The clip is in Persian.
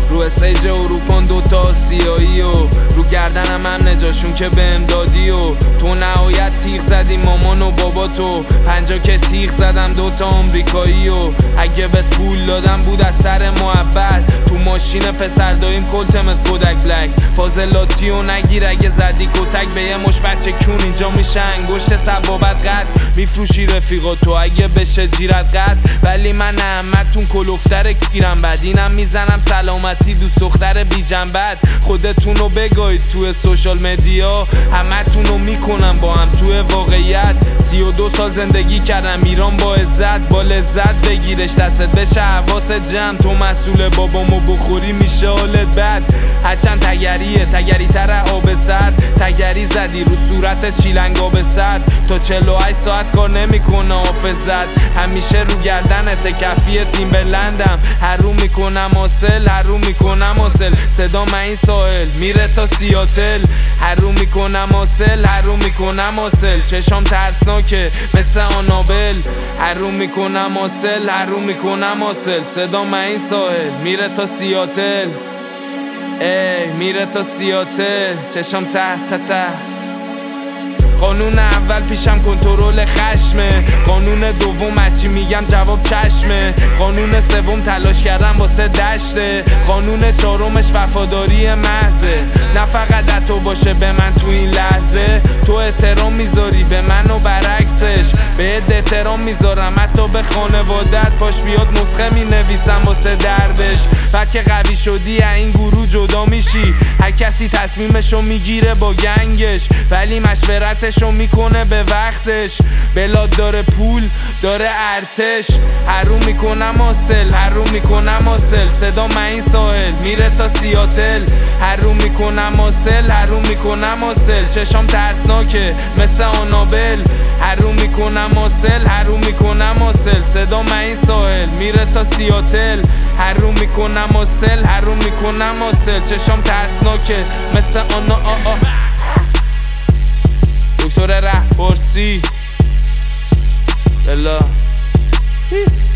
رو استیج و رو کن دوتا سیایی و رو گردنم هم نجاشون که بهم دادی و تو نهایت تیغ زدی مامان و بابا تو 50 که تیغ زدم دوتا آمریکایی و اگه بهت پول دادم بود از سر محبت تو ماشین پسر داییم کلتم از کودک بلک فاضلاتی و نگیر اگه زدی کتک به یه مش بچه کون اینجا میشه انگشت سبابت قد میفروشی رفیقا تو اگه بشه جیرت قد ولی من احمدتون کلوفتر کیرم بد اینم میزنم سلامتی دوست دختر بی جنبت خودتونو بگاید توی سوشال مدیا همتونو میکنم با هم توی واقعیت 32 سال زندگی کردم ایران با عزت با لذت بگیرش دستت بشه حواست جمع تو مسئول بابامو بخوری میشه حالت بد هرچند تگریه تگری تر آب سرد تگری زدی رو صورت چیلنگا به سر تا 48 ساعت کار نمیکنه حافظت همیشه رو گردنت کفی تیم بلندم هرو میکنم حاصل هرو میکنم حاصل صدا من این ساحل میره تا سیاتل هرو میکنم حاصل هرو میکنم حاصل چشام ترسناکه مثل آنابل هرو میکنم حاصل هرو میکنم حاصل صدا من این ساحل میره تا سیاتل میره تا سیاتل چشام ته قانون اول پیشم کنترل خشمه قانون دوم هرچی میگم جواب چشمه قانون سوم تلاش کردم واسه دشته قانون چهارمش وفاداری محضه نه فقط حتی باشه به من تو این لحظه تو احترام میذاری به من و برعکسش بهت احترام میذارم حتی به خانوادت باش بیاد نسخه مینویسم واسه دردش بعد که قوی شدی این گروه جدا میشی هر کسی تصمیمشو میگیره با گنگش ولی مشورتشو میکنه به وقتش بلاد داره پول داره ارتش هرو میکنم حاصل هرو میکنم حاصل صدا من این ساحل میره تا سیاتل هرو میکنم حاصل هرو میکنم حاصل چشام ترسناکه مثل آنابل هرو میکنم حاصل هرو میکنم حاصل صدا من این ساحل میره تا سیاتل هرو میکنم حاصل هرو میکنم حاصل چشام ترسناکه مثل دکتر رهپرسی بلا